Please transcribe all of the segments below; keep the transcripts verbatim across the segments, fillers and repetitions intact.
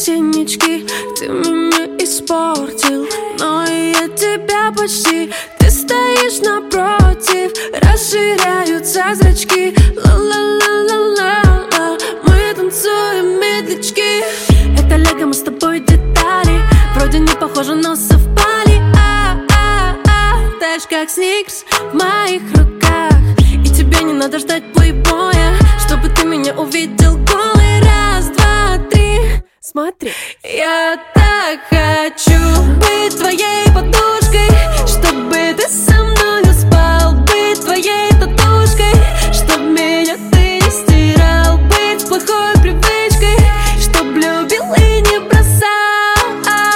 синячки, ты меня испортил, но и я тебя почти. Ты стоишь напротив, расширяются зрачки. Ла-ла-ла-ла-ла-ла, мы танцуем медлячки. Это лего, мы с тобой детали, вроде не похожи, но совпали. А-а-а, таешь как сникерс в моих руках, и тебе не надо ждать плейбоя, чтобы ты меня увидел голый. Раз, два, три, смотри. Я так хочу быть твоей подушкой, чтобы ты со мною спал, быть твоей татушкой, чтоб меня ты не стирал, быть плохой привычкой, чтоб любил и не бросал.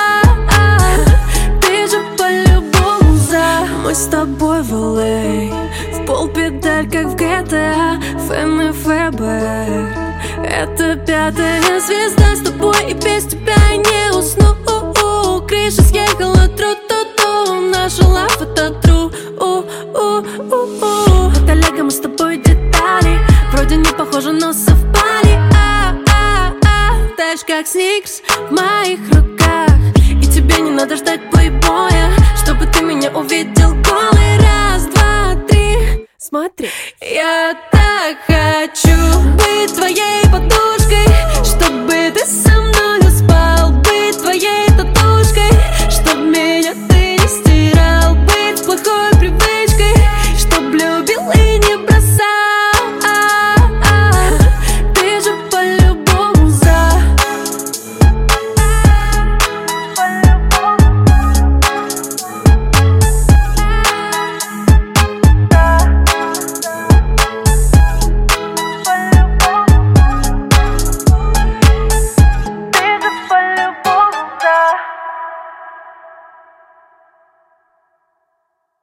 Ты же по-любому за. Мы с тобой в эл эй, в полпедаль, как в джи ти эй, Фэн и ФБР. Это пятая звезда, с тобой и без тебя я не усну. Крыша съехала, тру-ту-ту, наша лав это тру. Это лего, мы с тобой детали, вроде не похожи, но совпали. А-а-а, таешь как сникерс в моих руках, и тебе не надо ждать плейбоя, чтобы ты меня увидел голый. Раз, два, три, смотри. Я так хочу быть твоей подушкой, чтобы ты